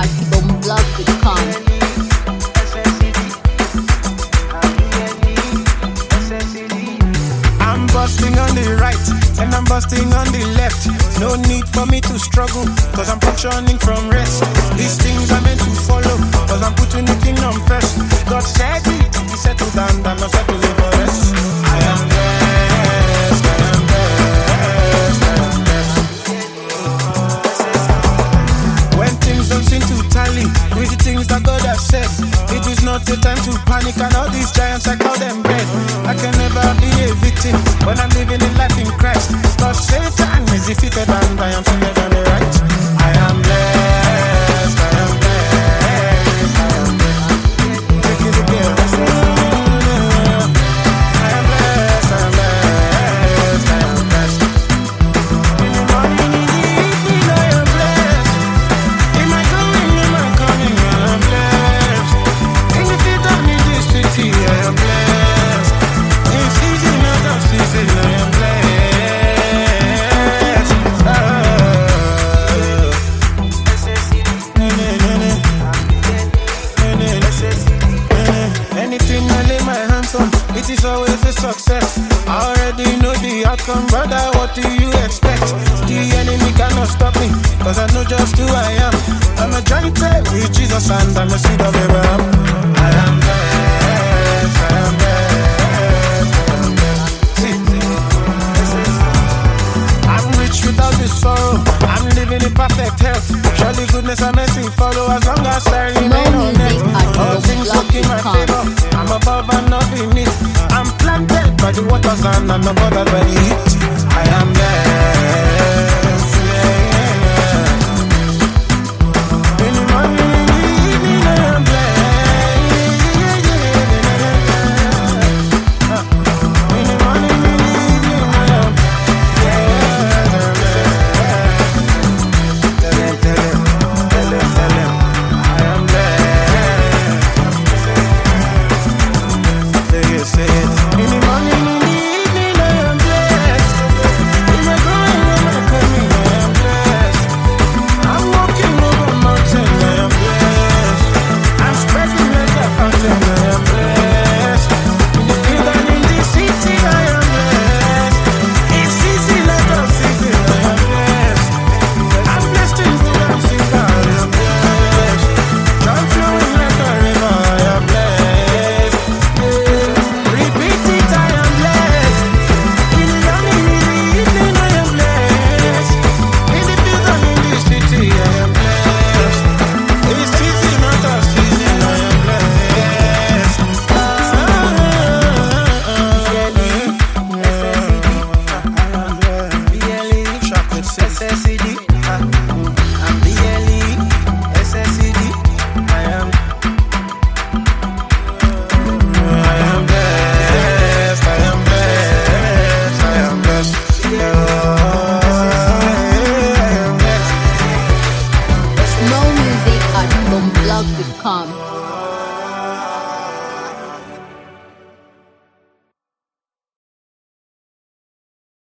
at bombblog.com. I'm busting on the right and I'm busting on the left. No need for me to struggle, cause I'm functioning from rest. These things are meant to follow, cause I'm putting the kingdom first. God said it, he settled down, I'm not settling for rest. I am blessed, I am blessed, I am blessed. When things don't seem to tally with the things that God has said, it is not the time to panic, and all these giants I call them bread. I can never be a victim when I'm living a life in Christ. Cause Satan is defeated and I am seated on the right. I am blessed, I am blessed, I am blessed. Take it again. I am blessed, I am blessed, I am blessed. In the morning, in the evening, I am blessed. In my going, in my coming, I am blessed. In the field of medicine, I am blessed. In season, out of season, I am blessed. Anything I lay my hands on, it is always a success. I already know the outcome, brother, what do you expect? The enemy cannot stop me, cause I know just who I am. I'm a joint with Jesus and I'm a seed of Abraham. I am blessed, I am blessed, I am blessed. See, I'm rich without the sorrow, I'm living in perfect health. Surely goodness and mercy follow as long as I remain on earth. All things work in my favor, I'm above and not beneath. I'm planted by the waters and I'm not bothered by the heat. I am blessed.